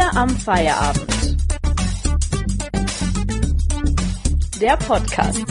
Wir am Feierabend. Der Podcast.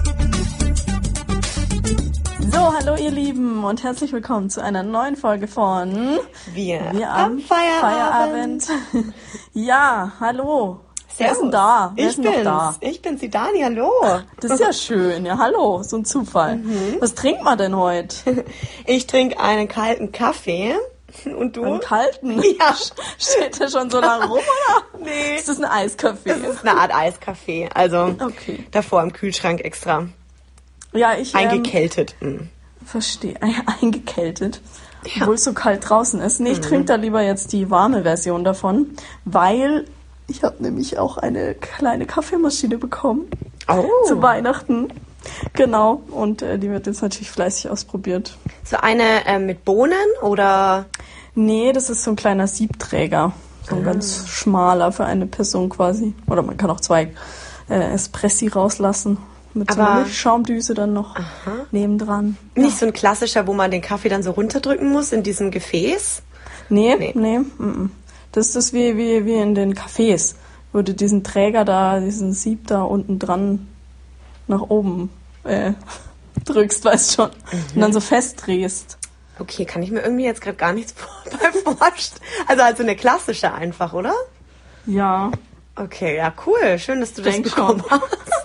So, hallo ihr Lieben und herzlich willkommen zu einer neuen Folge von Wir am Feierabend. Ja, hallo. Wer ist denn da? Wer ist denn noch da? Ich bin's, die Dani, hallo. Das ist ja schön, ja hallo, so ein Zufall. Was trinkt man denn heute? Ich trinke einen kalten Kaffee. Und du? Einen kalten? Ja. Steht der schon so lange rum, oder? Nee. Ist das ein Eiskaffee? Das ist eine Art Eiskaffee, also Okay. davor im Kühlschrank extra. Ja, ich eingekältet. Verstehe, eingekältet. Ja. Obwohl es so kalt draußen ist. Nee, ich trinke da lieber jetzt die warme Version davon, weil ich habe nämlich auch eine kleine Kaffeemaschine bekommen. Oh. Zu Weihnachten. Genau, und die wird jetzt natürlich fleißig ausprobiert. So eine mit Bohnen oder? Nee, das ist so ein kleiner Siebträger. So ein ganz schmaler für eine Person quasi. Oder man kann auch 2 Espressi rauslassen. Mit so einer Milchschaumdüse dann noch nebendran. Nicht so ein klassischer, wo man den Kaffee dann so runterdrücken muss in diesem Gefäß? Nee. Das ist wie in den Cafés, wo du diesen Träger da, diesen Sieb da unten dran nach oben drückst, weißt schon. Und dann so festdrehst. Okay, kann ich mir irgendwie jetzt gerade gar nichts vorstellen. Also eine klassische einfach, oder? Ja. Okay, ja, cool. Schön, dass du das bekommen hast.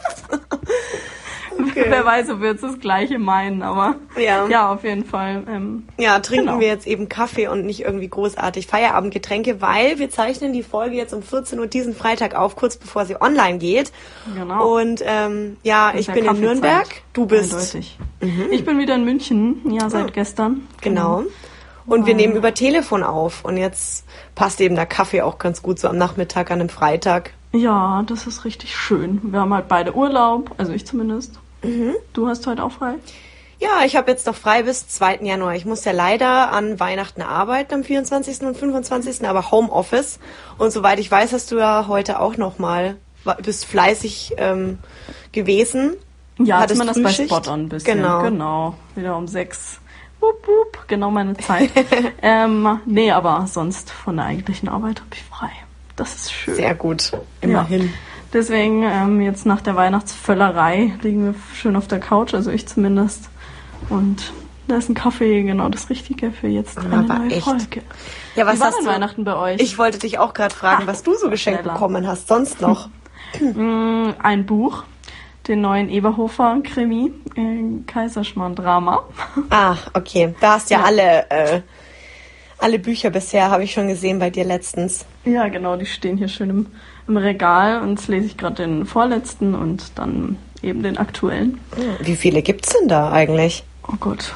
Okay. Wer weiß, ob wir jetzt das Gleiche meinen, aber ja auf jeden Fall. Trinken wir jetzt eben Kaffee und nicht irgendwie großartig Feierabendgetränke, weil wir zeichnen die Folge jetzt um 14 Uhr diesen Freitag auf, kurz bevor sie online geht. Genau. Und ich bin in Nürnberg, du bist... Eindeutig. Ich bin wieder in München, seit gestern. Genau. Und wir nehmen über Telefon auf und jetzt passt eben der Kaffee auch ganz gut so am Nachmittag an einem Freitag. Ja, das ist richtig schön. Wir haben halt beide Urlaub, also ich zumindest. Du hast heute auch frei? Ja, ich habe jetzt noch frei bis 2. Januar. Ich muss ja leider an Weihnachten arbeiten am 24. und 25., aber Homeoffice. Und soweit ich weiß, hast du ja heute auch bist fleißig gewesen. Ja, hattest man das bei Spot on ein bisschen. Genau. Wieder um 6. Wupp, wupp. Genau meine Zeit. Nee, aber sonst von der eigentlichen Arbeit habe ich frei. Das ist schön. Sehr gut. Immerhin. Ja. Deswegen jetzt nach der Weihnachtsvöllerei liegen wir schön auf der Couch, also ich zumindest. Und da ist ein Kaffee, genau das Richtige für jetzt eine neue Folge. Ja, was Wie war denn Weihnachten bei euch? Ich wollte dich auch gerade fragen, was du so geschenkt bekommen hast. Sonst noch? Ein Buch, den neuen Eberhofer-Krimi, Kaiserschmarrn-Drama. Ah, okay. Da hast ja alle Bücher bisher, habe ich schon gesehen bei dir letztens. Ja, genau, die stehen hier schön im Regal und jetzt lese ich gerade den vorletzten und dann eben den aktuellen. Wie viele gibt's denn da eigentlich? Oh Gott.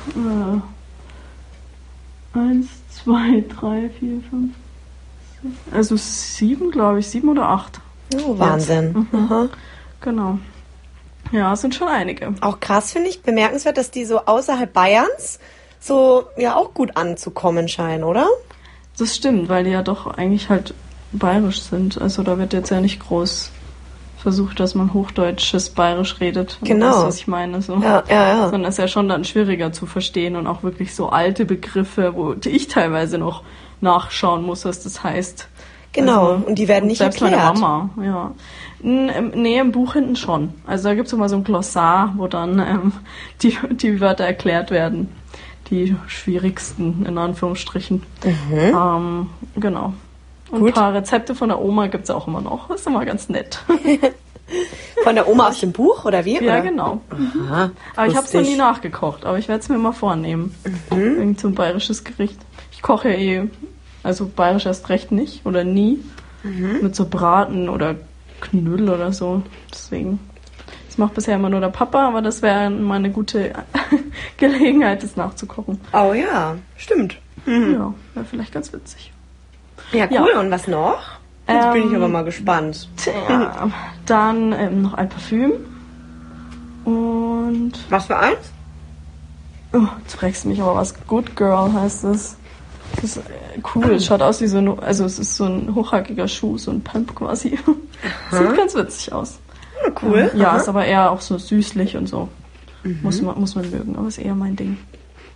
1, 2, 3, 4, 5, 6. Also 7, glaube ich. 7 oder 8. Oh, Wahnsinn. Genau. Ja, es sind schon einige. Auch krass finde ich, bemerkenswert, dass die so außerhalb Bayerns so auch gut anzukommen scheinen, oder? Das stimmt, weil die ja doch eigentlich halt bayerisch sind. Also da wird jetzt ja nicht groß versucht, dass man hochdeutsches Bayerisch redet. Genau. Das ist, was ich meine. So. Ja. Sondern es ist ja schon dann schwieriger zu verstehen und auch wirklich so alte Begriffe, wo ich teilweise noch nachschauen muss, was das heißt. Genau, also, und die werden nicht selbst erklärt. Meine Mama, ja. Nee, im Buch hinten schon. Also da gibt es immer so ein Glossar, wo dann die Wörter erklärt werden. Die schwierigsten, in Anführungsstrichen. Genau. Und ein paar Rezepte von der Oma gibt es auch immer noch. Das ist immer ganz nett. Von der Oma aus dem Buch, oder wie? Ja, oder? Genau. Aha, aber ich habe es noch nie nachgekocht, aber ich werde es mir mal vornehmen. Irgend so ein bayerisches Gericht. Ich koche ja also bayerisch erst recht nicht oder nie. Mit so Braten oder Knödel oder so. Deswegen... Das macht bisher immer nur der Papa, aber das wäre mal eine gute Gelegenheit, das nachzukochen. Oh ja, stimmt. Ja, wäre vielleicht ganz witzig. Ja, cool. Ja. Und was noch? Jetzt bin ich aber mal gespannt. Tja, dann noch ein Parfüm. Und... Was für eins? Oh, jetzt fragst du mich aber was. Good Girl heißt es. Das ist cool. Es schaut aus wie so ein... Also es ist so ein hochhackiger Schuh, so ein Pump quasi. Sieht ganz witzig aus. Cool. Ja, ist aber eher auch so süßlich und so. Muss man mögen, aber ist eher mein Ding.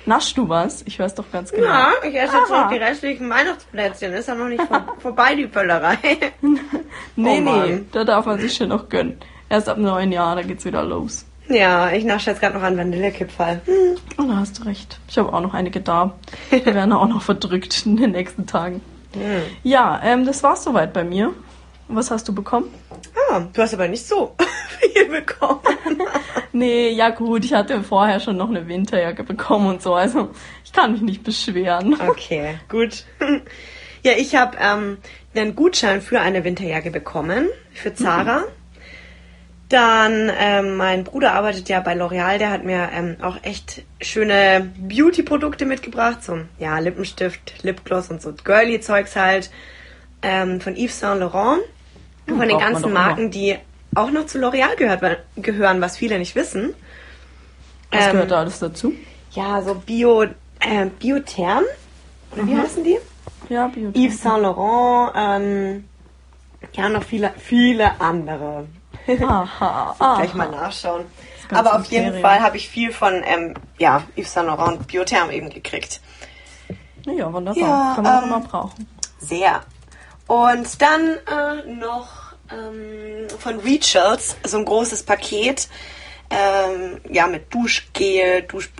Naschst du was? Ich weiß doch ganz genau. Ja, ich esse jetzt Aha. noch die restlichen Weihnachtsplätzchen. Ist ja noch nicht vorbei, die Völlerei. Nee, Oh Mann. da darf man sich schon noch gönnen. Erst ab 9 Jahren, da geht's wieder los. Ja, ich nasche jetzt gerade noch an Vanillekipferl. Oh, da hast du recht. Ich habe auch noch einige da. Die werden auch noch verdrückt in den nächsten Tagen. Ja, das war's soweit bei mir. Was hast du bekommen? Ah, du hast aber nicht so viel bekommen. Nee, ja gut, ich hatte vorher schon noch eine Winterjacke bekommen und so. Also ich kann mich nicht beschweren. Okay, gut. Ja, ich habe einen Gutschein für eine Winterjacke bekommen, für Zara. Dann, mein Bruder arbeitet ja bei L'Oreal, der hat mir auch echt schöne Beauty-Produkte mitgebracht, so ja, Lippenstift, Lipgloss und so Girly-Zeugs halt, von Yves Saint Laurent, von den braucht man ganzen doch Marken, immer. die auch noch zu L'Oreal gehören, was viele nicht wissen. Was gehört da alles dazu? Ja, so Biotherm, oder wie heißen die? Ja, Beauty. Yves Saint Laurent, ja, noch viele andere. Aha, Gleich mal nachschauen. Das ganze Aber auf jeden Imperium. Fall habe ich viel von Yves Saint Laurent und Biotherm eben gekriegt. Ja, wunderbar. Ja, Kann man auch immer brauchen. Sehr. Und dann noch von Rituals so ein großes Paket. Mit Duschgel,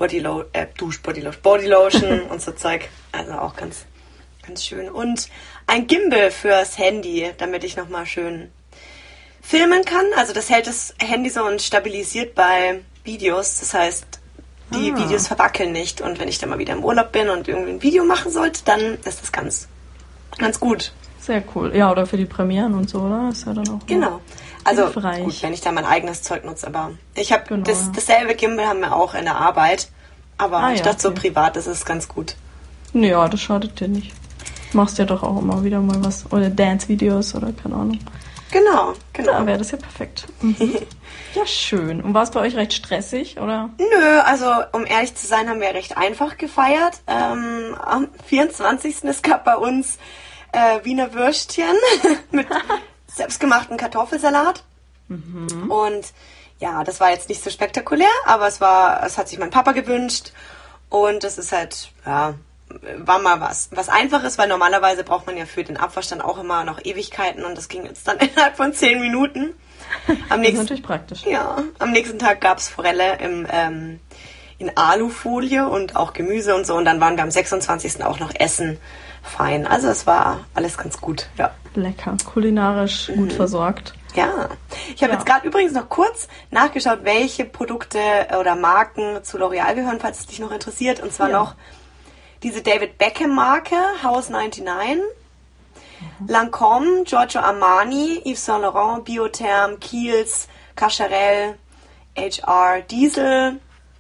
Bodylotion und so Zeug. Also auch ganz, ganz schön. Und ein Gimbal fürs Handy, damit ich nochmal schön filmen kann. Also das hält das Handy so und stabilisiert bei Videos. Das heißt, die Videos verwackeln nicht. Und wenn ich dann mal wieder im Urlaub bin und irgendwie ein Video machen sollte, dann ist das ganz, ganz gut. Sehr cool. Ja, oder für die Premieren und so, oder? Ist ja dann auch Genau. Also hilfreich. gut, wenn ich da mein eigenes Zeug nutze. Aber ich habe Genau, dasselbe Gimbal haben wir auch in der Arbeit. Aber ich dachte so okay. privat, das ist ganz gut. Ja, das schadet dir nicht. Machst ja doch auch immer wieder mal was. Oder Dance-Videos oder keine Ahnung. Genau. Da wäre das ja perfekt. Mhm. Ja, schön. Und war es bei euch recht stressig, oder? Nö, also um ehrlich zu sein, haben wir recht einfach gefeiert. Am 24. Es gab bei uns Wiener Würstchen mit selbstgemachten Kartoffelsalat. Und ja, das war jetzt nicht so spektakulär, aber es hat sich mein Papa gewünscht. Und es ist halt, ja, war mal was Einfaches, weil normalerweise braucht man ja für den Abwasch dann auch immer noch Ewigkeiten und das ging jetzt dann innerhalb von 10 Minuten. Das ist natürlich praktisch. Ja, am nächsten Tag gab's Forelle in Alufolie und auch Gemüse und so. Und dann waren wir am 26. auch noch essen. Fein. Also es war alles ganz gut. Ja. Lecker. Kulinarisch gut versorgt. Ja. Ich habe jetzt gerade übrigens noch kurz nachgeschaut, welche Produkte oder Marken zu L'Oreal gehören, falls es dich noch interessiert. Und zwar noch diese David Beckham Marke, House 99, Lancôme, Giorgio Armani, Yves Saint Laurent, Biotherm, Kiehl's, Cacharel, HR, Diesel,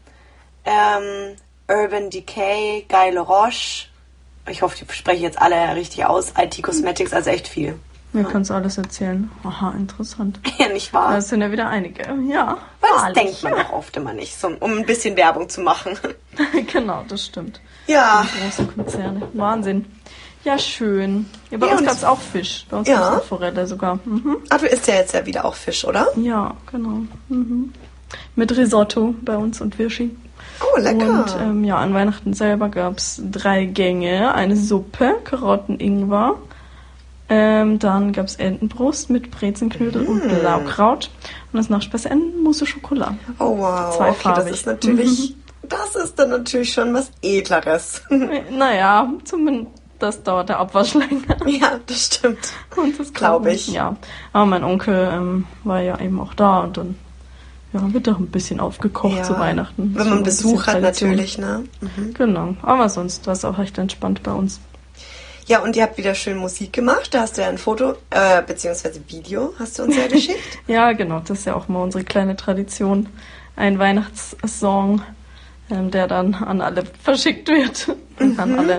Urban Decay, Guy Laroche. Ich hoffe, ich spreche jetzt alle richtig aus. IT Cosmetics, also echt viel. Mir kannst du alles erzählen. Aha, interessant. Ja, nicht wahr? Das sind ja wieder einige. Ja, Weil das wahrlich. denkt man doch oft immer nicht, so, um ein bisschen Werbung zu machen. Genau, das stimmt. Ja. Große Konzerne. Wahnsinn. Ja, schön. Ja, bei Ja, uns und- gab es auch Fisch. Bei uns Ja. gab es auch Forelle sogar. Mhm. Ah, du isst ja jetzt ja wieder auch Fisch, oder? Ja, genau. Mhm. Mit Risotto bei uns und Wirschi. Oh, lecker. Und an Weihnachten selber gab es 3 Gänge. Eine Suppe, Karotten, Ingwer. Dann gab es Entenbrust mit Brezenknödel und Blaukraut. Und das Nachspeise ein Mousse Schokolade. Oh, wow. Zweifarbig. Okay, das ist dann natürlich schon was Edleres. Naja, zumindest das dauert der Abwasch länger. Ja, das stimmt. Und das Glaube ich. Ja, aber mein Onkel war ja eben auch da und dann wird doch ein bisschen aufgekocht zu Weihnachten. Wenn So man ein Besuch bisschen hat, Tradition. natürlich, ne? Genau, aber sonst war es auch recht entspannt bei uns. Ja, und ihr habt wieder schön Musik gemacht. Da hast du ja ein Foto, beziehungsweise Video, hast du uns ja geschickt. Ja, genau, das ist ja auch mal unsere kleine Tradition. Ein Weihnachtssong, der dann an alle verschickt wird und an alle,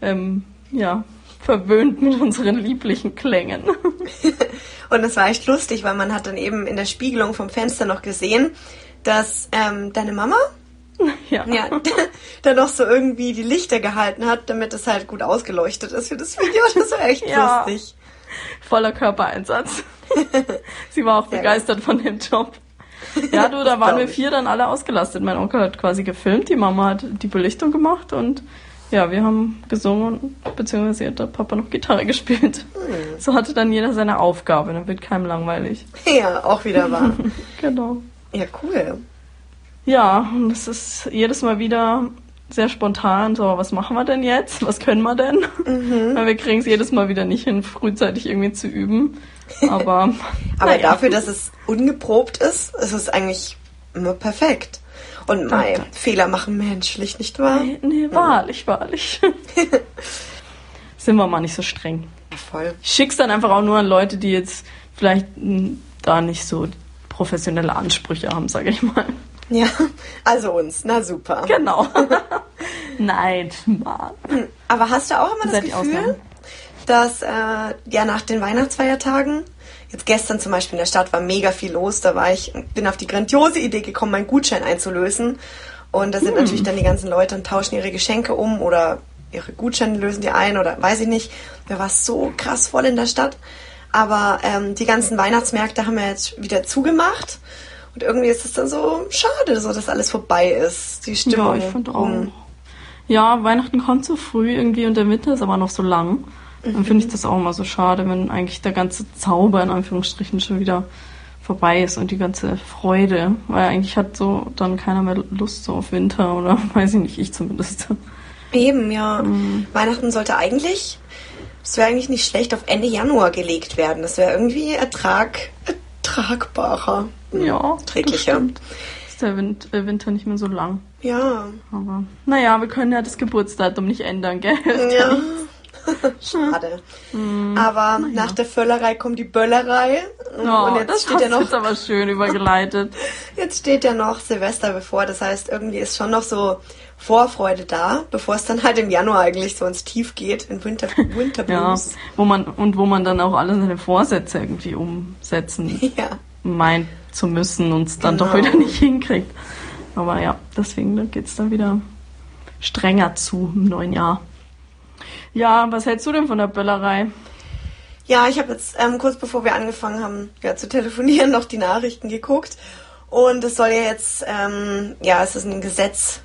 verwöhnt mit unseren lieblichen Klängen. Und es war echt lustig, weil man hat dann eben in der Spiegelung vom Fenster noch gesehen, dass deine Mama Ja. dann noch so irgendwie die Lichter gehalten hat, damit es halt gut ausgeleuchtet ist für das Video. Das war echt Ja. lustig. Voller Körpereinsatz. Sie war auch Sehr begeistert von dem Job. Ja, du, da waren wir 4 dann alle ausgelastet. Mein Onkel hat quasi gefilmt, die Mama hat die Belichtung gemacht und ja, wir haben gesungen, beziehungsweise hat der Papa noch Gitarre gespielt. So hatte dann jeder seine Aufgabe, dann wird keinem langweilig. Ja, auch wieder wahr. Genau. Ja, cool. Ja, und es ist jedes Mal wieder sehr spontan, so, was machen wir denn jetzt? Was können wir denn? Weil wir kriegen es jedes Mal wieder nicht hin, frühzeitig irgendwie zu üben. Aber dafür, dass es ungeprobt ist es eigentlich immer perfekt. Und Fehler machen menschlich, nicht wahr? Nee, wahrlich. Sind wir mal nicht so streng. Voll. Ich schick's dann einfach auch nur an Leute, die jetzt vielleicht da nicht so professionelle Ansprüche haben, sage ich mal. Ja, also uns. Na super. Genau. Nein, Mann. Aber hast du auch immer das Gefühl, dass nach den Weihnachtsfeiertagen, jetzt gestern zum Beispiel in der Stadt war mega viel los, bin auf die grandiose Idee gekommen, meinen Gutschein einzulösen. Und da sind natürlich dann die ganzen Leute und tauschen ihre Geschenke um oder ihre Gutscheine lösen die ein oder weiß ich nicht. Da war es so krass voll in der Stadt. Aber die ganzen Weihnachtsmärkte haben ja jetzt wieder zugemacht. Und irgendwie ist es dann so schade, so dass alles vorbei ist. Die Stimmung. Ja, ich finde auch. Ja, Weihnachten kommt so früh irgendwie und der Winter ist aber noch so lang. Dann finde ich das auch immer so schade, wenn eigentlich der ganze Zauber in Anführungsstrichen schon wieder vorbei ist und die ganze Freude. Weil eigentlich hat so dann keiner mehr Lust so auf Winter oder weiß ich nicht, ich zumindest. Eben, ja. Weihnachten sollte eigentlich, es wäre eigentlich nicht schlecht, auf Ende Januar gelegt werden. Das wäre irgendwie ertragbarer. Ja, erträglicher. Ist der Winter nicht mehr so lang. Ja. Aber naja, wir können ja das Geburtsdatum nicht ändern, gell? Ja. Schade. Aber nach der Völlerei kommt die Böllerei. Und jetzt das steht ja noch. Das ist aber schön übergeleitet. Jetzt steht ja noch Silvester bevor. Das heißt, irgendwie ist schon noch so Vorfreude da, bevor es dann halt im Januar eigentlich so ins Tief geht, in Winterblues. Ja, wo man dann auch alle seine Vorsätze irgendwie umsetzen meint zu müssen und es dann doch wieder nicht hinkriegt. Aber ja, deswegen geht es dann wieder strenger zu im neuen Jahr. Ja, was hältst du denn von der Böllerei? Ja, ich habe jetzt kurz bevor wir angefangen haben zu telefonieren, noch die Nachrichten geguckt. Und es soll ja jetzt, es ist ein Gesetz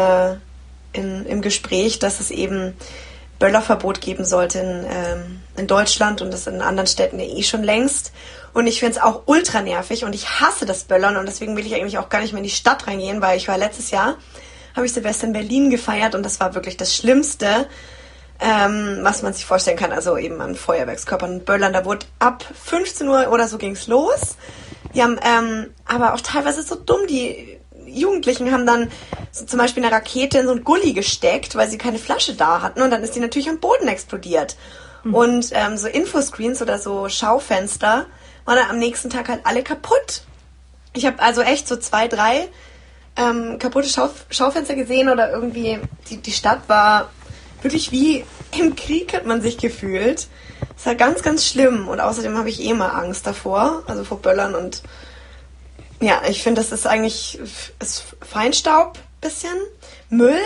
im Gespräch, dass es eben Böllerverbot geben sollte in Deutschland und das in anderen Städten ja schon längst. Und ich finde es auch ultra nervig und ich hasse das Böllern und deswegen will ich eigentlich auch gar nicht mehr in die Stadt reingehen, weil ich war letztes Jahr, habe ich Silvester in Berlin gefeiert und das war wirklich das Schlimmste, was man sich vorstellen kann. Also eben an Feuerwerkskörpern und Böllern. Da wurde ab 15 Uhr oder so ging's los. Die haben aber auch teilweise so dumm, die Jugendlichen haben dann so zum Beispiel eine Rakete in so ein Gully gesteckt, weil sie keine Flasche da hatten und dann ist die natürlich am Boden explodiert. Und so Infoscreens oder so Schaufenster waren dann am nächsten Tag halt alle kaputt. Ich habe also echt so 2, 3 kaputte Schaufenster gesehen oder irgendwie die Stadt war wirklich wie im Krieg, hat man sich gefühlt. Das war ganz, ganz schlimm und außerdem habe ich immer Angst davor, also vor Böllern und ja, ich finde, das ist eigentlich Feinstaub, bisschen Müll.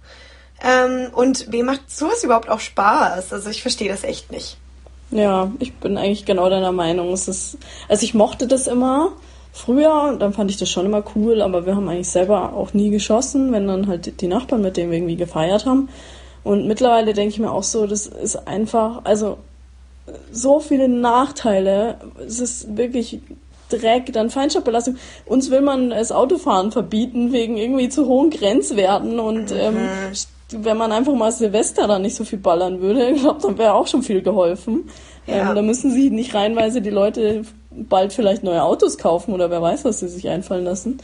Und wem macht sowas überhaupt auch Spaß? Also ich verstehe das echt nicht. Ja, ich bin eigentlich genau deiner Meinung. Also ich mochte das immer früher, dann fand ich das schon immer cool, aber wir haben eigentlich selber auch nie geschossen, wenn dann halt die Nachbarn, mit denen wir irgendwie gefeiert haben. Und mittlerweile denke ich mir auch so, das ist einfach, also so viele Nachteile. Es ist wirklich Dreck, dann Feinstaubbelastung. Uns will man das Autofahren verbieten wegen irgendwie zu hohen Grenzwerten und wenn man einfach mal Silvester dann nicht so viel ballern würde, ich glaube, dann wäre auch schon viel geholfen. Da müssen sie nicht reihenweise die Leute bald vielleicht neue Autos kaufen oder wer weiß, was sie sich einfallen lassen.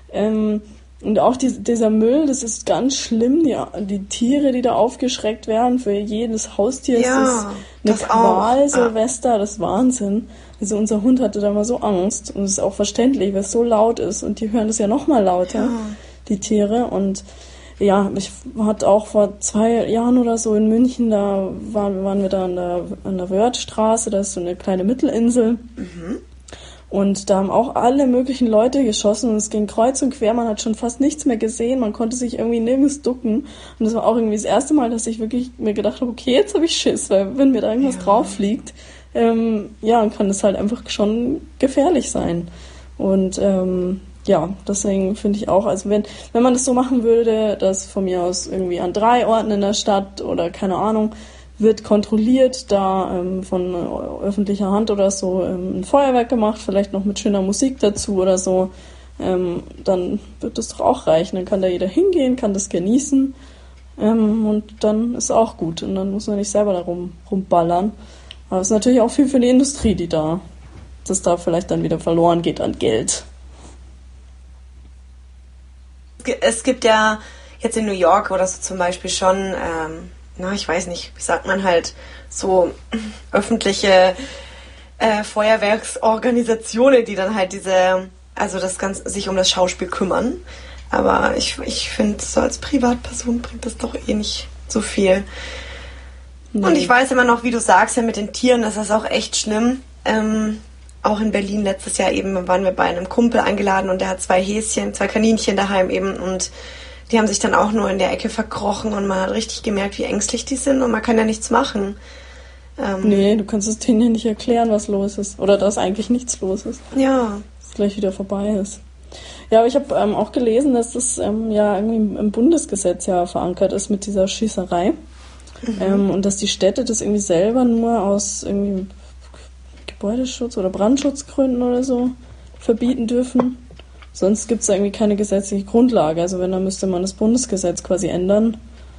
Und auch dieser Müll, das ist ganz schlimm. Die Tiere, die da aufgeschreckt werden, für jedes Haustier ist das eine Qual, Silvester, das ist Wahnsinn. Also unser Hund hatte da mal so Angst und es ist auch verständlich, weil es so laut ist und die hören das ja noch mal lauter, die Tiere. Und ja, ich hatte auch vor 2 Jahren oder so in München, da waren wir da an der Wörthstraße, da ist so eine kleine Mittelinsel. Und da haben auch alle möglichen Leute geschossen und es ging kreuz und quer, man hat schon fast nichts mehr gesehen, man konnte sich irgendwie nirgends ducken. Und das war auch irgendwie das erste Mal, dass ich wirklich mir gedacht habe, okay, jetzt habe ich Schiss, weil wenn mir da irgendwas drauf fliegt, dann kann das halt einfach schon gefährlich sein. Und ja, deswegen finde ich auch, also wenn man das so machen würde, dass von mir aus irgendwie an 3 Orten in der Stadt oder keine Ahnung, wird kontrolliert, da von öffentlicher Hand oder so ein Feuerwerk gemacht, vielleicht noch mit schöner Musik dazu oder so, dann wird das doch auch reichen. Dann kann da jeder hingehen, kann das genießen und dann ist auch gut. Und dann muss man nicht selber da rumballern. Aber es ist natürlich auch viel für die Industrie, das da vielleicht dann wieder verloren geht an Geld. Es gibt ja jetzt in New York oder so zum Beispiel schon, ich weiß nicht, wie sagt man halt, so öffentliche Feuerwerksorganisationen, die dann halt das Ganze sich um das Schauspiel kümmern. Aber ich finde, so als Privatperson bringt das doch eh nicht so viel. Nee. Und ich weiß immer noch, wie du sagst, ja mit den Tieren, das ist auch echt schlimm. Auch in Berlin letztes Jahr eben waren wir bei einem Kumpel eingeladen und der hat 2 Kaninchen daheim eben und die haben sich dann auch nur in der Ecke verkrochen und man hat richtig gemerkt, wie ängstlich die sind und man kann ja nichts machen. Nee, du kannst es denen ja nicht erklären, was los ist. Oder dass eigentlich nichts los ist. Ja. Dass es gleich wieder vorbei ist. Ja, aber ich habe auch gelesen, dass das ja irgendwie im Bundesgesetz ja verankert ist mit dieser Schießerei. Und dass die Städte das irgendwie selber nur aus irgendwie Gebäudeschutz- oder Brandschutzgründen oder so verbieten dürfen. Sonst gibt es da irgendwie keine gesetzliche Grundlage. Also wenn, dann müsste man das Bundesgesetz quasi ändern,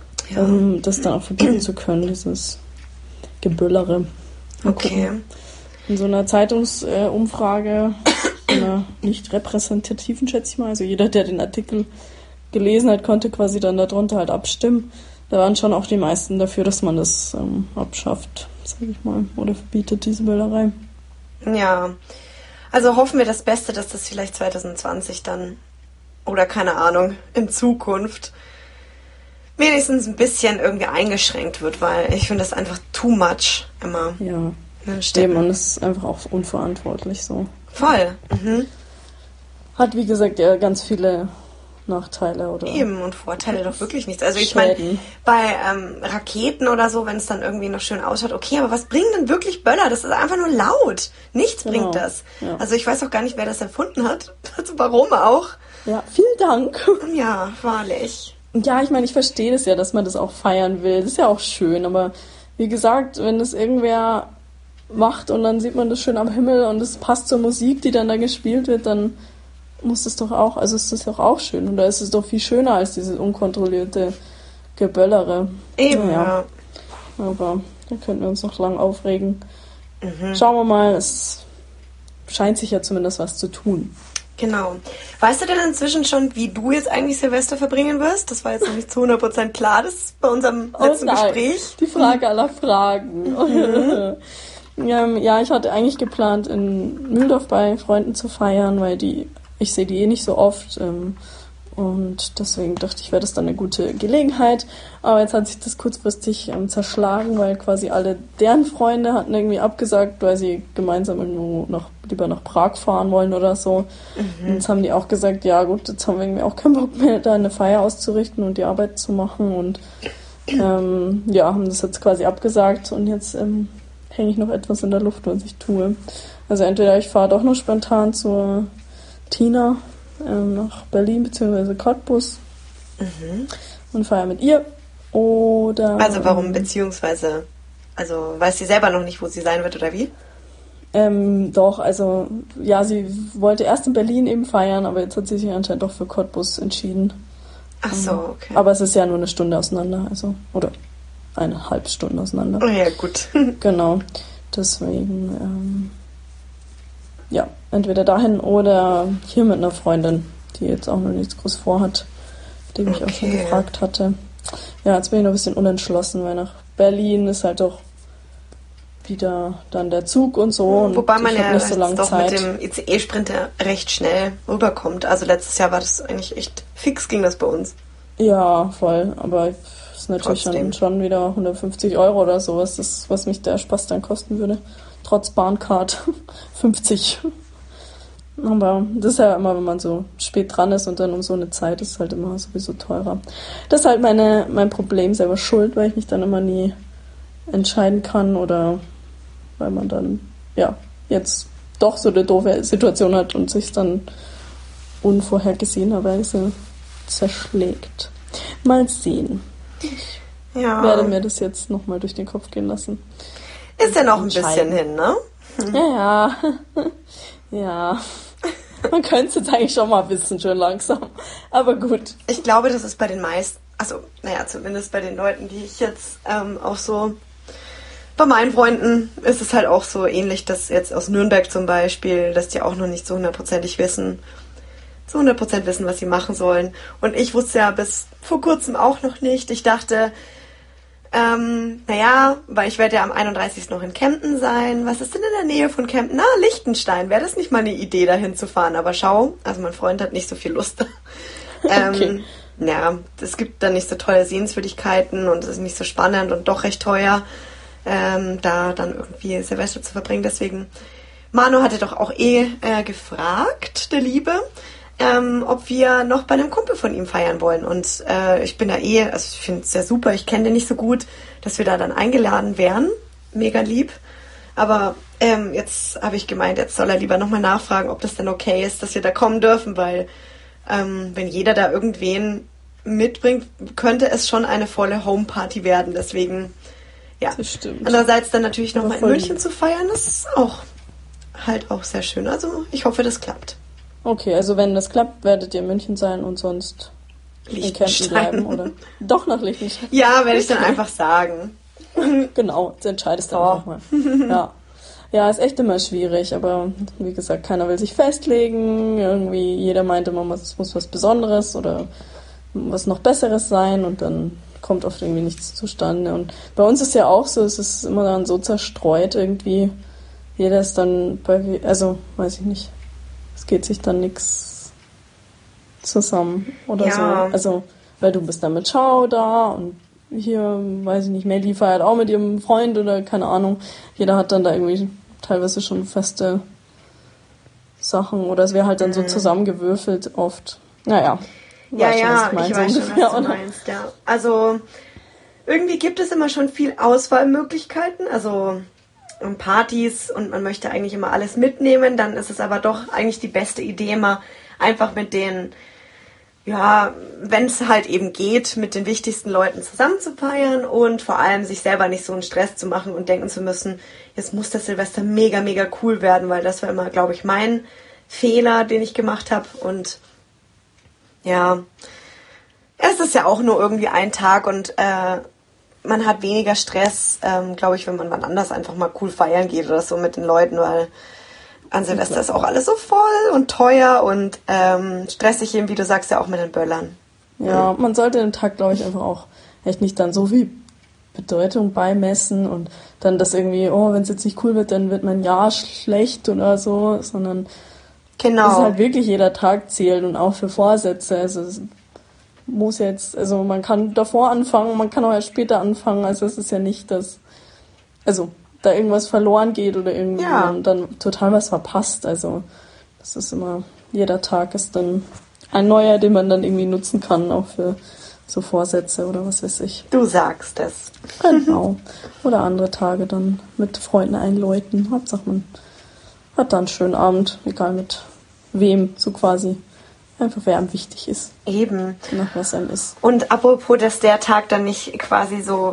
um das dann auch verbieten zu können, dieses Geböllere. Okay. In so einer Zeitungsumfrage, einer nicht repräsentativen, schätze ich mal, also jeder, der den Artikel gelesen hat, konnte quasi dann darunter halt abstimmen. Da waren schon auch die meisten dafür, dass man das abschafft, sage ich mal, oder verbietet, diese Böllerei. Ja, also hoffen wir das Beste, dass das vielleicht 2020 dann, oder keine Ahnung, in Zukunft wenigstens ein bisschen irgendwie eingeschränkt wird, weil ich finde das einfach too much immer. Ja, stimmt. Und es ist einfach auch unverantwortlich so. Voll. Mhm. Hat, wie gesagt, ja ganz viele Nachteile oder eben, und Vorteile doch wirklich nichts. Also ich meine, bei Raketen oder so, wenn es dann irgendwie noch schön ausschaut, okay, aber was bringen denn wirklich Böller? Das ist einfach nur laut. Nichts bringt das. Ja. Also ich weiß auch gar nicht, wer das erfunden hat. Also warum auch? Ja, vielen Dank. Ja, wahrlich. Ja, ich meine, ich verstehe das ja, dass man das auch feiern will. Das ist ja auch schön, aber wie gesagt, wenn das irgendwer macht und dann sieht man das schön am Himmel und es passt zur Musik, die dann da gespielt wird, dann muss das doch auch, also ist das doch auch schön. Und da ist es doch viel schöner als dieses unkontrollierte Geböllere. Eben, ja. Aber da könnten wir uns noch lang aufregen. Mhm. Schauen wir mal, es scheint sich ja zumindest was zu tun. Genau. Weißt du denn inzwischen schon, wie du jetzt eigentlich Silvester verbringen wirst? Das war jetzt noch nicht zu 100% klar, das ist bei unserem letzten Gespräch. Die Frage aller Fragen. Mhm. Ja, ich hatte eigentlich geplant, in Mühldorf bei Freunden zu feiern, weil ich sehe die eh nicht so oft und deswegen dachte ich, wäre das dann eine gute Gelegenheit. Aber jetzt hat sich das kurzfristig zerschlagen, weil quasi alle deren Freunde hatten irgendwie abgesagt, weil sie gemeinsam irgendwo lieber nach Prag fahren wollen oder so. Mhm. Und jetzt haben die auch gesagt, ja gut, jetzt haben wir irgendwie auch keinen Bock mehr, da eine Feier auszurichten und die Arbeit zu machen und haben das jetzt quasi abgesagt und jetzt hänge ich noch etwas in der Luft, was ich tue. Also entweder ich fahre doch noch spontan zur Tina nach Berlin bzw. Cottbus und feiere mit ihr. Oder also warum beziehungsweise, also weiß sie selber noch nicht, wo sie sein wird oder wie? Doch, also ja, sie wollte erst in Berlin eben feiern, aber jetzt hat sie sich anscheinend doch für Cottbus entschieden. Ach so, okay. Aber es ist ja nur eine Stunde auseinander, also oder 1,5 Stunden auseinander. Oh ja, gut. Genau, deswegen entweder dahin oder hier mit einer Freundin, die jetzt auch noch nichts groß vorhat, die mich auch schon gefragt hatte. Ja, jetzt bin ich noch ein bisschen unentschlossen, weil nach Berlin ist halt doch wieder dann der Zug und so. Und wobei man ja nicht so lange doch Zeit. mit dem ICE-Sprinter recht schnell rüberkommt. Also letztes Jahr war das eigentlich echt fix, ging das bei uns. Ja, voll. Aber es ist natürlich schon wieder 150 Euro oder so, was mich der Spaß dann kosten würde. Trotz Bahncard 50. Aber das ist ja immer, wenn man so spät dran ist und dann um so eine Zeit ist es halt immer sowieso teurer. Das ist halt mein Problem, selber schuld, weil ich mich dann immer nie entscheiden kann oder weil man dann, jetzt doch so eine doofe Situation hat und sich dann unvorhergesehenerweise zerschlägt. Mal sehen. Ich werde mir das jetzt nochmal durch den Kopf gehen lassen. Ist ja noch ein bisschen hin, ne? Ja. Ja. Man könnte es jetzt eigentlich schon mal wissen, schon langsam. Aber gut. Ich glaube, das ist bei den meisten, also, naja, zumindest bei den Leuten, die ich jetzt auch so, bei meinen Freunden ist es halt auch so ähnlich, dass jetzt aus Nürnberg zum Beispiel, dass die auch noch nicht so 100% wissen, was sie machen sollen. Und ich wusste ja bis vor kurzem auch noch nicht. Ich dachte, weil ich werde ja am 31. noch in Kempten sein. Was ist denn in der Nähe von Kempten? Na, Liechtenstein. Wäre das nicht mal eine Idee, dahin zu fahren? Aber schau, also mein Freund hat nicht so viel Lust. Okay. Ja, es gibt dann nicht so tolle Sehenswürdigkeiten und es ist nicht so spannend und doch recht teuer, da dann irgendwie Silvester zu verbringen. Deswegen, Manu hatte doch auch gefragt, der Liebe, ob wir noch bei einem Kumpel von ihm feiern wollen. Und ich bin da also ich finde es sehr super, ich kenne den nicht so gut, dass wir da dann eingeladen wären. Mega lieb. Aber jetzt habe ich gemeint, jetzt soll er lieber nochmal nachfragen, ob das denn okay ist, dass wir da kommen dürfen, weil wenn jeder da irgendwen mitbringt, könnte es schon eine volle Homeparty werden. Deswegen, ja. Das stimmt. Andererseits dann natürlich nochmal in München zu feiern, das ist auch sehr schön. Also ich hoffe, das klappt. Okay, also wenn das klappt, werdet ihr in München sein und sonst in Kempten bleiben, oder? Doch nach Liechtenstein. Ja, werde ich dann einfach sagen. Genau, das entscheidest du einfach mal. Ja. Ja, ist echt immer schwierig, aber wie gesagt, keiner will sich festlegen. Irgendwie jeder meint immer, es muss was Besonderes oder was noch Besseres sein und dann kommt oft irgendwie nichts zustande. Und bei uns ist ja auch so, es ist immer dann so zerstreut irgendwie. Jeder ist dann weiß ich nicht, es geht sich dann nichts zusammen oder so. Also, weil du bist dann mit Schau da und hier, weiß ich nicht, Melly feiert auch mit ihrem Freund oder keine Ahnung. Jeder hat dann da irgendwie teilweise schon feste Sachen oder es wäre halt dann so zusammengewürfelt oft. Naja. Ich weiß schon, was du meinst, ja. Also, irgendwie gibt es immer schon viel Auswahlmöglichkeiten, also Partys und man möchte eigentlich immer alles mitnehmen, dann ist es aber doch eigentlich die beste Idee, immer einfach mit den, ja, wenn es halt eben geht, mit den wichtigsten Leuten zusammen zu feiern und vor allem sich selber nicht so einen Stress zu machen und denken zu müssen, jetzt muss das Silvester mega, mega cool werden, weil das war immer, glaube ich, mein Fehler, den ich gemacht habe und ja, es ist ja auch nur irgendwie ein Tag und man hat weniger Stress, glaube ich, wenn man wann anders einfach mal cool feiern geht oder so mit den Leuten, weil an Silvester ist auch alles so voll und teuer und stressig eben, wie du sagst, ja auch mit den Böllern. Ja, man sollte den Tag, glaube ich, einfach auch echt nicht dann so viel Bedeutung beimessen und dann das irgendwie, wenn es jetzt nicht cool wird, dann wird mein Jahr schlecht oder so, sondern es ist halt wirklich jeder Tag zählt und auch für Vorsätze. Also es muss jetzt, also man kann davor anfangen, man kann auch erst später anfangen, also es ist ja nicht, dass da irgendwas verloren geht oder irgendwie dann total was verpasst. Also das ist immer, jeder Tag ist dann ein neuer, den man dann irgendwie nutzen kann, auch für so Vorsätze oder was weiß ich. Du sagst es. Genau. Oder andere Tage dann mit Freunden einläuten. Hauptsache man hat dann einen schönen Abend, egal mit wem, so quasi. Einfach wer einem wichtig ist. Eben. Nach was einem ist. Und apropos, dass der Tag dann nicht quasi so,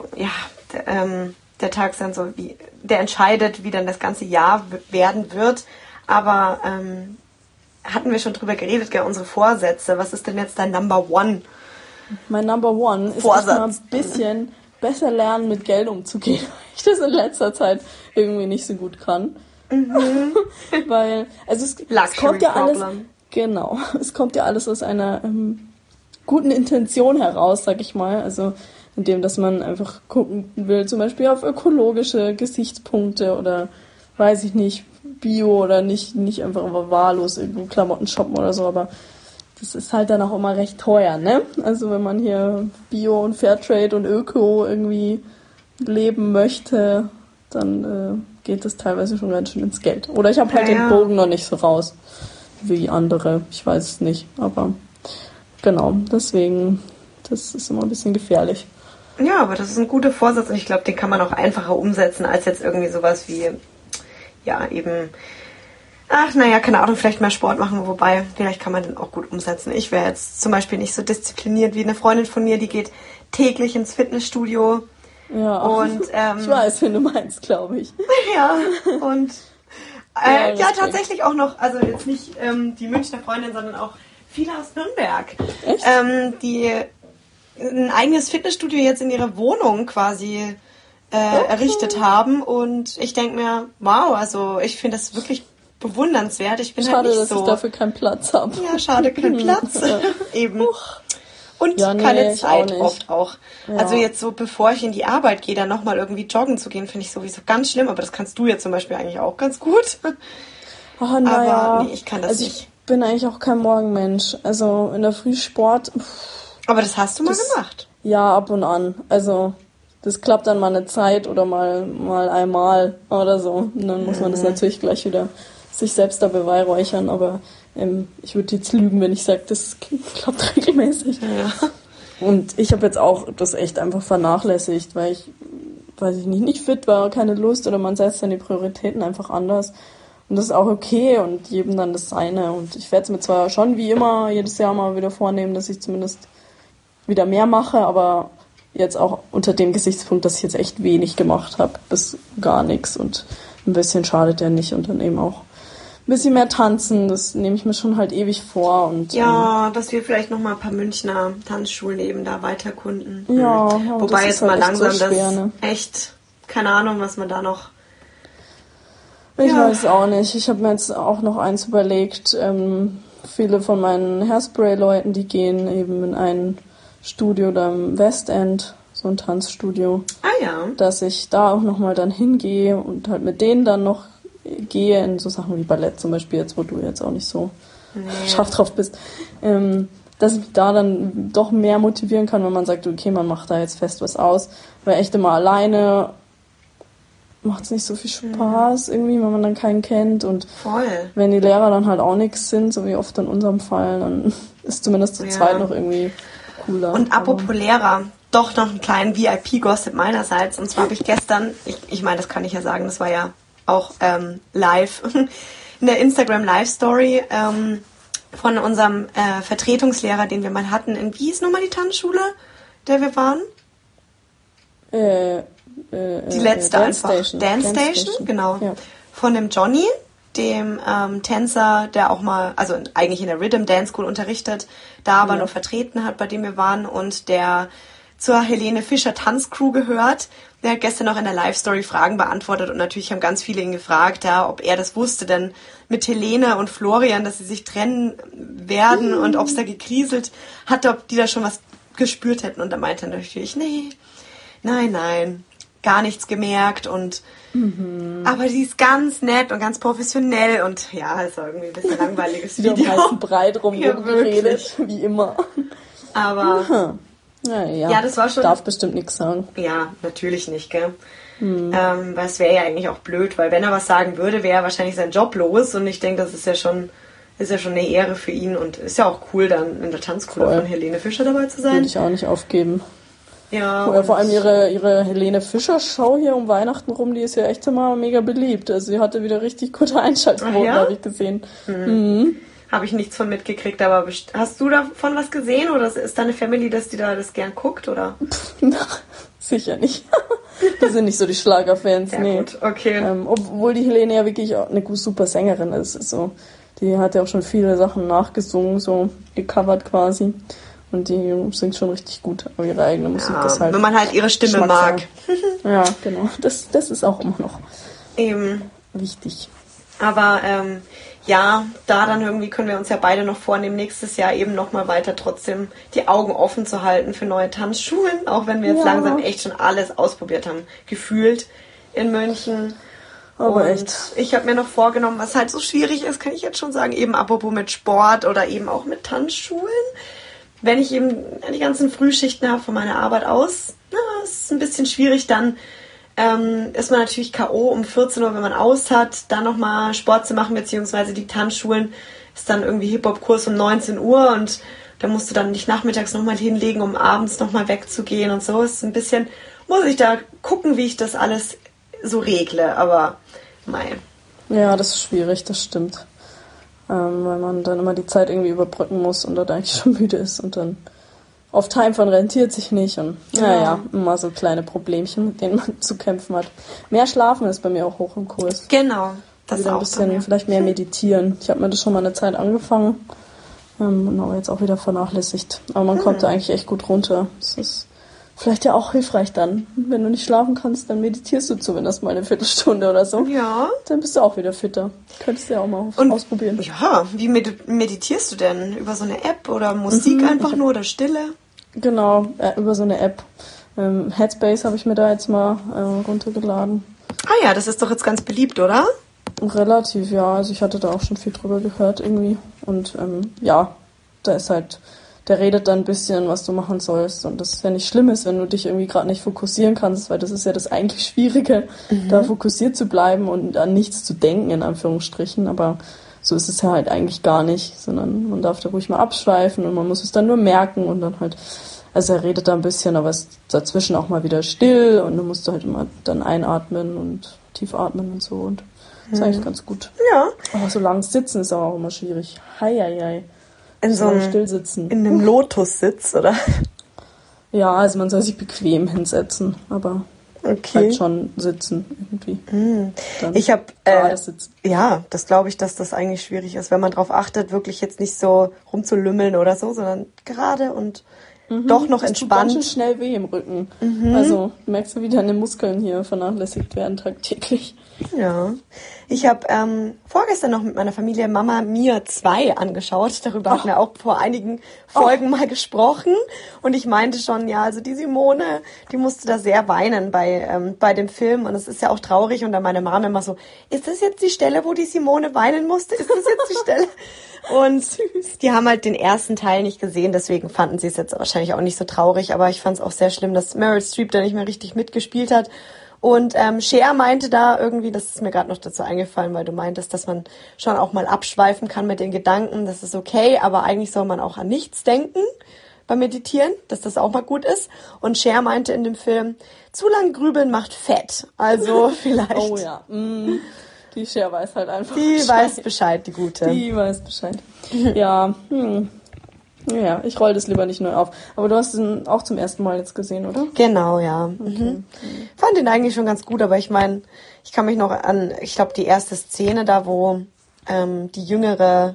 der Tag ist dann so, wie der entscheidet, wie dann das ganze Jahr werden wird. Aber hatten wir schon drüber geredet, gell, unsere Vorsätze. Was ist denn jetzt dein Number One? Mein Number One ist erstmal ein bisschen besser lernen, mit Geld umzugehen. Weil ich das in letzter Zeit irgendwie nicht so gut kann. Mhm. Weil, also es kommt ja alles... Genau, es kommt ja alles aus einer guten Intention heraus, sag ich mal. Also indem, dass man einfach gucken will, zum Beispiel auf ökologische Gesichtspunkte oder, weiß ich nicht, Bio oder nicht einfach wahllos irgendwo Klamotten shoppen oder so, aber das ist halt dann auch immer recht teuer, ne? Also wenn man hier Bio und Fairtrade und Öko irgendwie leben möchte, dann geht das teilweise schon ganz schön ins Geld. Oder ich habe halt den Bogen noch nicht so raus wie andere. Ich weiß es nicht, aber genau, deswegen, das ist immer ein bisschen gefährlich. Ja, aber das ist ein guter Vorsatz und ich glaube, den kann man auch einfacher umsetzen als jetzt irgendwie sowas wie, ja, eben Ach, naja, keine Ahnung, vielleicht mehr Sport machen, wobei, vielleicht kann man den auch gut umsetzen. Ich wäre jetzt zum Beispiel nicht so diszipliniert wie eine Freundin von mir, die geht täglich ins Fitnessstudio. Ja, und ich weiß, wen du meinst, glaube ich. Ja, und tatsächlich auch noch, also jetzt nicht die Münchner Freundin, sondern auch viele aus Nürnberg, Echt? Die ein eigenes Fitnessstudio jetzt in ihrer Wohnung quasi errichtet haben. Und ich denke mir, wow, also ich finde das wirklich bewundernswert. Ich bin Schade, halt nicht dass so... ich dafür keinen Platz habe. Ja, schade, kein Platz. Eben. Und Ja, nee, keine ich Zeit auch nicht. oft auch. Ja. Also jetzt so, bevor ich in die Arbeit gehe, dann nochmal irgendwie joggen zu gehen, finde ich sowieso ganz schlimm. Aber das kannst du jetzt zum Beispiel eigentlich auch ganz gut. Oh, naja. Aber nee, ich kann das also nicht. Ich bin eigentlich auch kein Morgenmensch. Also in der Früh Sport, Aber das hast du mal gemacht. ja, ab und an. Also das klappt dann mal eine Zeit oder mal einmal oder so. Und dann muss man das natürlich gleich wieder sich selbst da beweihräuchern. Aber ich würde jetzt lügen, wenn ich sage, das klappt regelmäßig. Ja. Und ich habe jetzt auch das echt einfach vernachlässigt, weil ich, weiß ich nicht fit war, keine Lust oder man setzt dann die Prioritäten einfach anders. Und das ist auch okay und jedem dann das Seine. Und ich werde es mir zwar schon wie immer jedes Jahr mal wieder vornehmen, dass ich zumindest wieder mehr mache, aber jetzt auch unter dem Gesichtspunkt, dass ich jetzt echt wenig gemacht habe, bis gar nichts. Und ein bisschen schadet ja nicht. Und dann eben auch ein bisschen mehr tanzen, das nehme ich mir schon halt ewig vor. Und, Ja, dass wir vielleicht nochmal ein paar Münchner Tanzschulen eben da weiterkunden. Ja, Wobei das ist jetzt mal halt echt so langsam schwer, das ne? echt, keine Ahnung, was man da noch... Ich Ja. weiß auch nicht. Ich habe mir jetzt auch noch eins überlegt. Viele von meinen Hairspray-Leuten, die gehen eben in ein Studio da im Westend, so ein Tanzstudio, Ah ja. dass ich da auch nochmal dann hingehe und halt mit denen dann noch gehe in so Sachen wie Ballett zum Beispiel, jetzt wo du jetzt auch nicht so scharf drauf bist, dass ich mich da dann doch mehr motivieren kann, wenn man sagt, okay, man macht da jetzt fest was aus, weil echt immer alleine macht es nicht so viel Spaß irgendwie, wenn man dann keinen kennt und Voll. wenn die Lehrer dann halt auch nichts sind, so wie oft in unserem Fall, dann ist zumindest zu zweit noch irgendwie cooler. Und apropos Lehrer, doch noch einen kleinen VIP-Gossip meinerseits. Und zwar habe ich gestern, ich meine, das kann ich ja sagen, das war ja auch live, in der Instagram-Live-Story von unserem Vertretungslehrer, den wir mal hatten. Wie hieß nochmal die Tanzschule, der wir waren? Die letzte Dance einfach. Station. Dance Station, genau. Ja. Von dem Johnny, dem Tänzer, der auch mal, also eigentlich in der Rhythm Dance School unterrichtet, da aber nur vertreten hat, bei dem wir waren und der zur Helene Fischer Tanzcrew gehört. Der hat gestern noch in der Live-Story Fragen beantwortet und natürlich haben ganz viele ihn gefragt, ja, ob er das wusste, denn mit Helene und Florian, dass sie sich trennen werden und ob es da gekriselt hatte, ob die da schon was gespürt hätten. Und da meinte er natürlich, nein, gar nichts gemerkt und aber sie ist ganz nett und ganz professionell und ja, ist irgendwie ein bisschen langweiliges Wieder Video. um heißen Brei drum Ja, geredet, wie immer. Aber Ja, das war schon... Darf bestimmt nichts sagen. Ja, natürlich nicht, gell? Weil es wäre ja eigentlich auch blöd, weil wenn er was sagen würde, wäre er wahrscheinlich sein Job los und ich denke, das ist ja schon eine Ehre für ihn und ist ja auch cool, dann in der Tanzschule von Helene Fischer dabei zu sein. Würde ich auch nicht aufgeben. Ja, Ja, vor allem ihre Helene Fischer Show hier um Weihnachten rum, die ist ja echt immer mega beliebt. Also sie hatte wieder richtig gute Einschaltquoten, ja? habe ich gesehen. habe ich nichts von mitgekriegt, aber hast du davon was gesehen oder ist deine Family, dass die da das gern guckt, oder? Sicher nicht. Die sind nicht so die Schlagerfans, Ja, nee. gut, okay. Obwohl die Helene ja wirklich auch eine super Sängerin ist. So. Die hat ja auch schon viele Sachen nachgesungen, so gecovert quasi. Und die singt schon richtig gut. Aber ihre eigene Musik ist halt... Wenn man halt ihre Stimme mag. Ja, genau. Das ist auch immer noch Eben. wichtig. Aber ja, da dann irgendwie können wir uns ja beide noch vornehmen, nächstes Jahr eben nochmal weiter trotzdem die Augen offen zu halten für neue Tanzschulen. Auch wenn wir jetzt langsam echt schon alles ausprobiert haben. Gefühlt in München. Aber und echt. ich habe mir noch vorgenommen, was halt so schwierig ist, kann ich jetzt schon sagen, eben apropos mit Sport oder eben auch mit Tanzschulen. Wenn ich eben die ganzen Frühschichten habe von meiner Arbeit aus, ist ein bisschen schwierig, dann ist man natürlich K.O. um 14 Uhr, wenn man aus hat, dann nochmal Sport zu machen, beziehungsweise die Tanzschulen ist dann irgendwie Hip-Hop-Kurs um 19 Uhr und da musst du dann nicht nachmittags nochmal hinlegen, um abends nochmal wegzugehen und so. Ist ein bisschen, muss ich da gucken, wie ich das alles so regle, aber mei. Ja, das ist schwierig, das stimmt. Weil man dann immer die Zeit irgendwie überbrücken muss und dort eigentlich schon müde ist und dann oft heimfahren rentiert sich nicht und naja, immer so kleine Problemchen, mit denen man zu kämpfen hat. Mehr schlafen ist bei mir auch hoch im Kurs. Genau. Das Wieder ein auch bisschen, vielleicht mehr meditieren. Ich habe mir das schon mal eine Zeit angefangen und aber jetzt auch wieder vernachlässigt. Aber man kommt da eigentlich echt gut runter. Das ist vielleicht ja auch hilfreich dann. Wenn du nicht schlafen kannst, dann meditierst du zumindest mal eine Viertelstunde oder so. Ja. Dann bist du auch wieder fitter. Könntest du ja auch mal ausprobieren. Ja, wie meditierst du denn? Über so eine App oder Musik einfach nur oder Stille? Genau, über so eine App. Headspace habe ich mir da jetzt mal runtergeladen. Ah ja, das ist doch jetzt ganz beliebt, oder? Relativ, ja. Also ich hatte da auch schon viel drüber gehört irgendwie. Und ja, da ist halt, der redet dann ein bisschen, was du machen sollst. Und das ist ja nicht Schlimmes, wenn du dich irgendwie gerade nicht fokussieren kannst, weil das ist ja das eigentlich Schwierige, da fokussiert zu bleiben und an nichts zu denken, in Anführungsstrichen. Aber so ist es ja halt eigentlich gar nicht, sondern man darf da ruhig mal abschweifen und man muss es dann nur merken und dann halt, also er redet da ein bisschen, aber es ist dazwischen auch mal wieder still und dann musst du halt immer dann einatmen und tief atmen und so und das ist eigentlich ganz gut. Ja. Aber so lang sitzen ist aber auch immer schwierig. Hei. In so einem still sitzen. In einem Lotussitz, oder? Ja, also man soll sich bequem hinsetzen, aber halt schon sitzen irgendwie. Dann Ich habe sitzen. ja, das glaube ich, dass das eigentlich schwierig ist, wenn man darauf achtet, wirklich jetzt nicht so rumzulümmeln oder so, sondern gerade und doch noch das entspannt. Tut ganz schön schnell weh im Rücken. Also merkst du, wie deine Muskeln hier vernachlässigt werden tagtäglich. Ja. Ich habe vorgestern noch mit meiner Familie Mama Mia 2 angeschaut. Darüber hatten wir auch vor einigen Folgen mal gesprochen. Und ich meinte schon, ja, also die Simone, die musste da sehr weinen bei dem Film. Und es ist ja auch traurig. Und dann meine Mama immer so, ist das jetzt die Stelle, wo die Simone weinen musste? Ist das jetzt die Stelle? Und die haben halt den ersten Teil nicht gesehen. Deswegen fanden sie es jetzt wahrscheinlich auch nicht so traurig. Aber ich fand es auch sehr schlimm, dass Meryl Streep da nicht mehr richtig mitgespielt hat. Und Cher meinte da irgendwie, das ist mir gerade noch dazu eingefallen, weil du meintest, dass man schon auch mal abschweifen kann mit den Gedanken, das ist okay, aber eigentlich soll man auch an nichts denken beim Meditieren, dass das auch mal gut ist. Und Cher meinte in dem Film, zu lang grübeln macht fett. Also vielleicht. Oh ja, die Cher weiß halt einfach Die weiß Bescheid, die Gute. Die weiß Bescheid. Ja, Ja, ich roll das lieber nicht neu auf. Aber du hast ihn auch zum ersten Mal jetzt gesehen, oder? Genau, ja. Okay. Fand ihn eigentlich schon ganz gut, aber ich meine, ich kann mich noch an, ich glaube, die erste Szene da, wo die jüngere,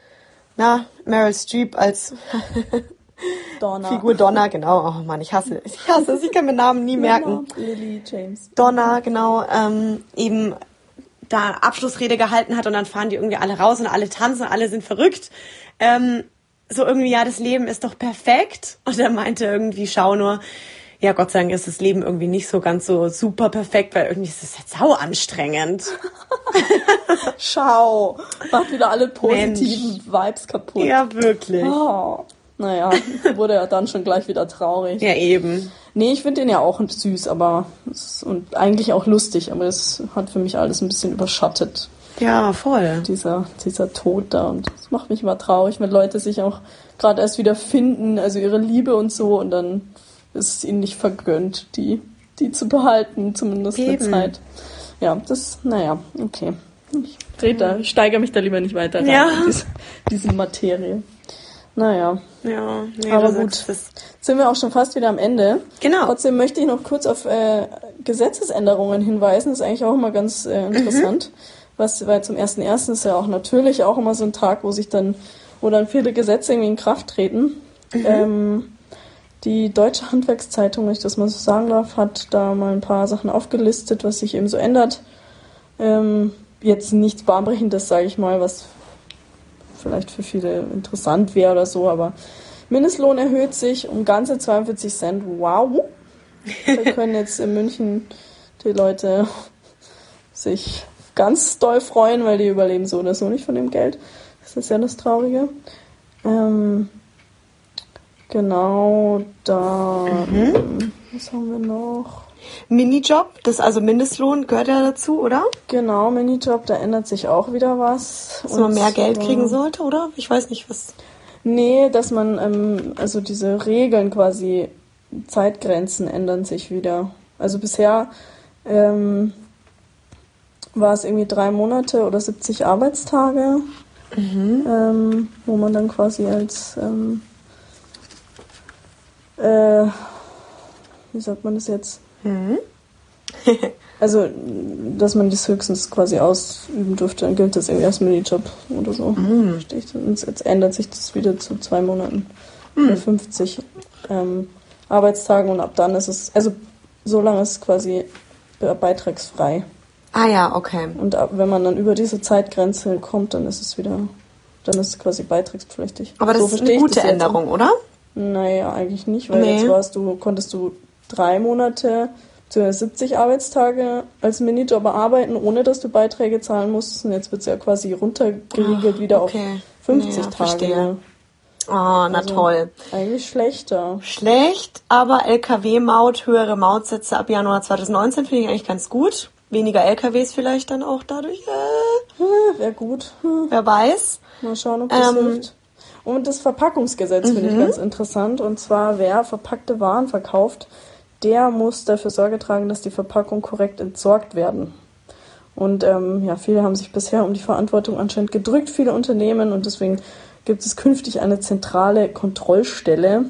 Meryl Streep als Donna. Figur Donna, genau. Oh Mann, ich hasse es. Ich kann mir Namen nie merken. Lily James. Donna, genau, eben da Abschlussrede gehalten hat und dann fahren die irgendwie alle raus und alle tanzen, alle sind verrückt. So irgendwie, ja, das Leben ist doch perfekt. Und er meinte irgendwie, schau nur, ja, Gott sei Dank ist das Leben irgendwie nicht so ganz so super perfekt, weil irgendwie ist es halt sau anstrengend. Schau, macht wieder alle positiven Vibes kaputt. Ja, wirklich. Oh. Naja, wurde ja dann schon gleich wieder traurig. Ja, eben. Nee, ich finde den ja auch süß, und eigentlich auch lustig, aber das hat für mich alles ein bisschen überschattet. Ja, voll. Dieser Tod da, und das macht mich immer traurig, wenn Leute sich auch gerade erst wieder finden, also ihre Liebe und so, und dann ist es ihnen nicht vergönnt, die zu behalten, zumindest eine Zeit. Ja, okay. Ich steigere mich da lieber nicht weiter rein in diese Materie. Naja. Ja, aber gut. Sind wir auch schon fast wieder am Ende. Genau. Trotzdem möchte ich noch kurz auf Gesetzesänderungen hinweisen. Das ist eigentlich auch immer ganz interessant. Weil zum 1.1. ist ja auch natürlich auch immer so ein Tag, wo dann viele Gesetze irgendwie in Kraft treten. Die Deutsche Handwerkszeitung, wenn ich das mal so sagen darf, hat da mal ein paar Sachen aufgelistet, was sich eben so ändert. Jetzt nichts Bahnbrechendes, sage ich mal, was vielleicht für viele interessant wäre oder so, aber Mindestlohn erhöht sich um ganze 42 Cent. Wow! Da können jetzt in München die Leute sich ganz doll freuen, weil die überleben so oder so nicht von dem Geld. Das ist ja das Traurige. Genau, da... was haben wir noch? Minijob, das also Mindestlohn gehört ja dazu, oder? Genau, Minijob, da ändert sich auch wieder was. Dass man mehr Geld kriegen sollte, oder? Ich weiß nicht, was... Nee, dass man, also diese Regeln quasi, Zeitgrenzen ändern sich wieder. Also bisher war es irgendwie 3 Monate oder 70 Arbeitstage, wo man dann quasi als, wie sagt man das jetzt? Also, dass man das höchstens quasi ausüben durfte, dann gilt das irgendwie als Minijob oder so. Und jetzt ändert sich das wieder zu 2 Monaten oder 50 Arbeitstagen und ab dann ist es, also so lange ist es quasi beitragsfrei. Ah ja, okay. Und wenn man dann über diese Zeitgrenze kommt, dann ist es quasi beitragspflichtig. Aber das so ist eine gute Änderung, oder? Naja, eigentlich nicht, weil jetzt konntest du 3 Monate bzw. 70 Arbeitstage als Minijob arbeiten, ohne dass du Beiträge zahlen musst. Und jetzt wird es ja quasi runtergeriegelt wieder auf 50 Tage. Verstehe. Oh, na Also, toll. Eigentlich schlechter. Schlecht, aber LKW-Maut, höhere Mautsätze ab Januar 2019 finde ich eigentlich ganz gut. Weniger LKWs vielleicht dann auch dadurch. Wäre gut. Wer weiß. Mal schauen, ob das hilft. Und das Verpackungsgesetz finde ich ganz interessant. Und zwar, wer verpackte Waren verkauft, der muss dafür Sorge tragen, dass die Verpackungen korrekt entsorgt werden. Und viele haben sich bisher um die Verantwortung anscheinend gedrückt, viele Unternehmen. Und deswegen gibt es künftig eine zentrale Kontrollstelle.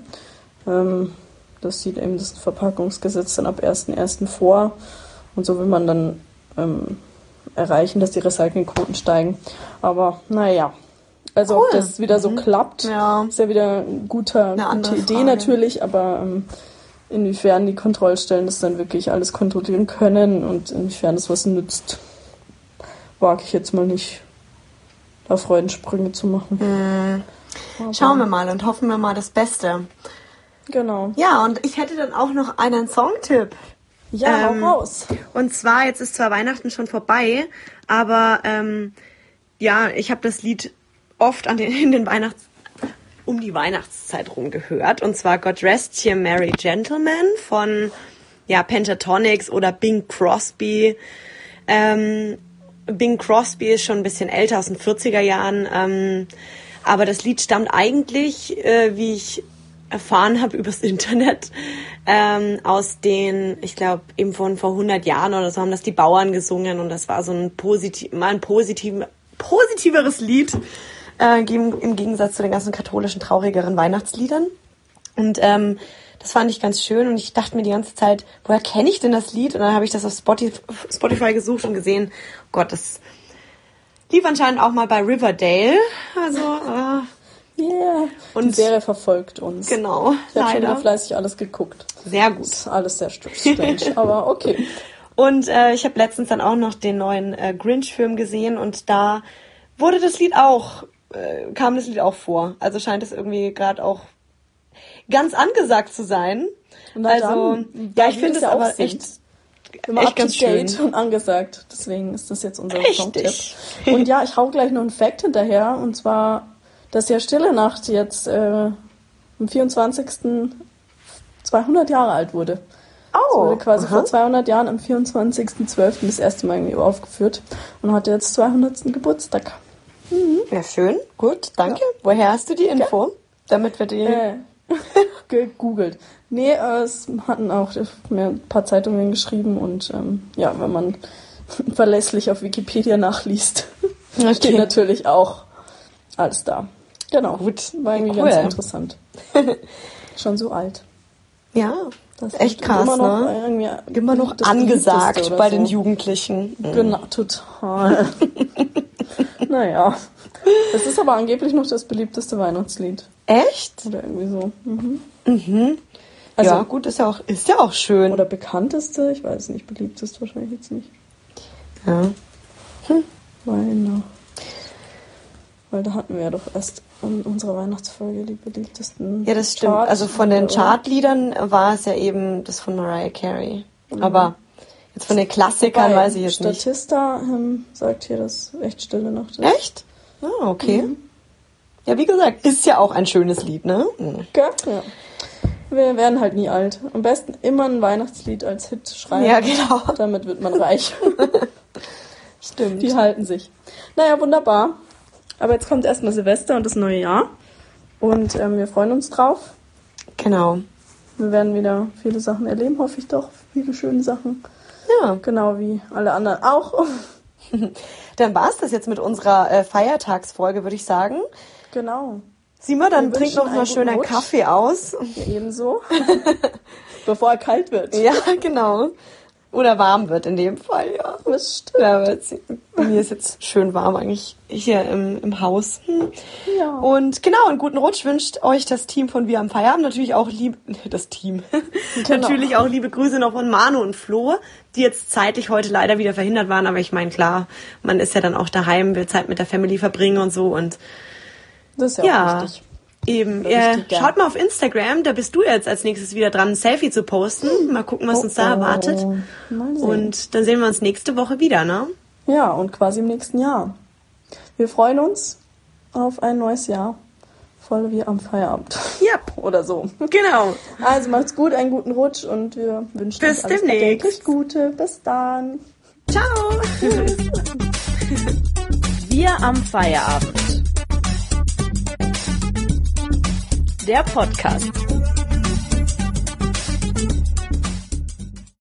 Das sieht eben das Verpackungsgesetz dann ab 1.1. vor. Und so will man dann erreichen, dass die Recyclingquoten steigen. Aber naja, also cool. Ob das wieder so klappt, ist ja wieder eine gute Idee Frage. Natürlich, aber inwiefern die Kontrollstellen das dann wirklich alles kontrollieren können und inwiefern das was nützt, wage ich jetzt mal nicht, da Freudensprünge zu machen. Schauen wir mal und hoffen wir mal das Beste. Genau. Ja, und ich hätte dann auch noch einen Songtipp. Ja, hau raus. Und zwar, jetzt ist zwar Weihnachten schon vorbei, aber ich habe das Lied oft um die Weihnachtszeit rum gehört. Und zwar God Rest Ye Merry Gentlemen von Pentatonix oder Bing Crosby. Bing Crosby ist schon ein bisschen älter, aus den 40er Jahren. Aber das Lied stammt eigentlich, wie ich erfahren habe übers Internet, aus den, ich glaube, eben von vor 100 Jahren oder so haben das die Bauern gesungen und das war so ein positiveres Lied im Gegensatz zu den ganzen katholischen, traurigeren Weihnachtsliedern. Und das fand ich ganz schön und ich dachte mir die ganze Zeit, woher kenne ich denn das Lied? Und dann habe ich das auf Spotify gesucht und gesehen, oh Gott, das lief anscheinend auch mal bei Riverdale. Also, und die Serie verfolgt uns. Genau, ich habe schon wieder fleißig alles geguckt. Sehr gut. Das ist alles sehr strange, aber okay. Und ich habe letztens dann auch noch den neuen Grinch-Film gesehen und da wurde kam das Lied auch vor. Also scheint es irgendwie gerade auch ganz angesagt zu sein. Ich finde es aber echt ganz schön und angesagt. Deswegen ist das jetzt unser Songtipp. Und ich hau gleich noch einen Fact hinterher. Und zwar, dass ja Stille Nacht jetzt am 24. 200 Jahre alt wurde. Es wurde quasi vor 200 Jahren am 24.12. das erste Mal irgendwie aufgeführt und hatte jetzt 200. Geburtstag. Ja, schön. Gut, danke. Ja. Woher hast du die Info? Damit wir die... gegoogelt. Nee, es hatten auch mir ein paar Zeitungen geschrieben und wenn man verlässlich auf Wikipedia nachliest, steht natürlich auch alles da. Genau. Gut. War irgendwie ganz interessant. Schon so alt. Ja, das ist echt krass, immer noch angesagt bei den Jugendlichen. Genau, total. Naja. Es ist aber angeblich noch das beliebteste Weihnachtslied. Echt? Oder irgendwie so. Also, gut, ist ja auch schön. Oder bekannteste, ich weiß nicht, beliebteste wahrscheinlich jetzt nicht. Ja. Weil da hatten wir ja doch erst in unserer Weihnachtsfolge die beliebtesten. Ja, das stimmt. Also von den Chartliedern war es ja eben das von Mariah Carey. Aber jetzt von den Klassikern weiß ich jetzt nicht. Statista sagt hier, dass echt Stille Nacht ist. Echt? Ah, okay. Ja, wie gesagt, ist ja auch ein schönes Lied, ne? Ja. Wir werden halt nie alt. Am besten immer ein Weihnachtslied als Hit schreiben. Ja, genau. Damit wird man reich. Stimmt. Die halten sich. Naja, wunderbar. Aber jetzt kommt erstmal Silvester und das neue Jahr. Und wir freuen uns drauf. Genau. Wir werden wieder viele Sachen erleben, hoffe ich doch. Viele schöne Sachen. Ja. Genau wie alle anderen auch. Dann war es das jetzt mit unserer Feiertagsfolge, würde ich sagen. Genau. Sima, dann Wir trink noch wünschen mal einen schön einen guten Rutsch. Kaffee aus. Ja, ebenso. Bevor er kalt wird. Ja, genau. Oder warm wird in dem Fall, ja. Das stimmt. Ja, aber bei mir ist jetzt schön warm eigentlich hier im Haus. Ja. Und genau, einen guten Rutsch wünscht euch das Team von Wir am Feierabend. Natürlich auch das Team. Genau. Natürlich auch liebe Grüße noch von Manu und Flo, die jetzt zeitlich heute leider wieder verhindert waren. Aber ich meine, klar, man ist ja dann auch daheim, will Zeit mit der Family verbringen und so. Und Das ist ja auch wichtig. Eben, Richtig gern. schaut mal auf Instagram, da bist du jetzt als nächstes wieder dran, ein Selfie zu posten. Mal gucken, was uns da erwartet. Mal sehen. Und dann sehen wir uns nächste Woche wieder, ne? Ja, und quasi im nächsten Jahr. Wir freuen uns auf ein neues Jahr. Voll wie am Feierabend. Ja, Oder so. genau. Also macht's gut, einen guten Rutsch und wir wünschen Bis euch alles demnächst. erdenklich Gute. Bis dann. Ciao. Wir am Feierabend. Der Podcast.